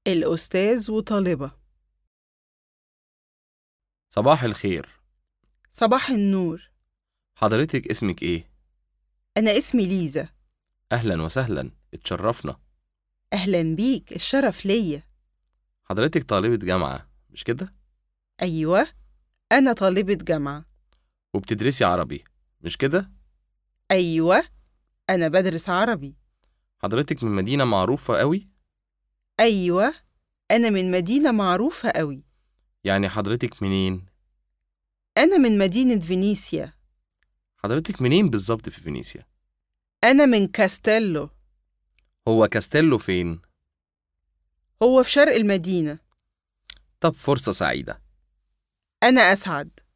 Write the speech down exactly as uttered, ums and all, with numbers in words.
الأستاذ وطالبة. صباح الخير. صباح النور. حضرتك اسمك ايه؟ أنا اسمي ليزا. أهلا وسهلا، اتشرفنا. أهلا بيك، الشرف ليا. حضرتك طالبة جامعة مش كده؟ أيوة، أنا طالبة جامعة. وبتدرسي عربي مش كده؟ أيوة، أنا بدرس عربي. حضرتك من مدينة معروفة قوي؟ أيوة، أنا من مدينة معروفة قوي. يعني حضرتك منين؟ أنا من مدينة فينيسيا. حضرتك منين بالظبط في فينيسيا؟ أنا من كاستيلو. هو كاستيلو فين؟ هو في شرق المدينة. طب فرصة سعيدة. أنا أسعد.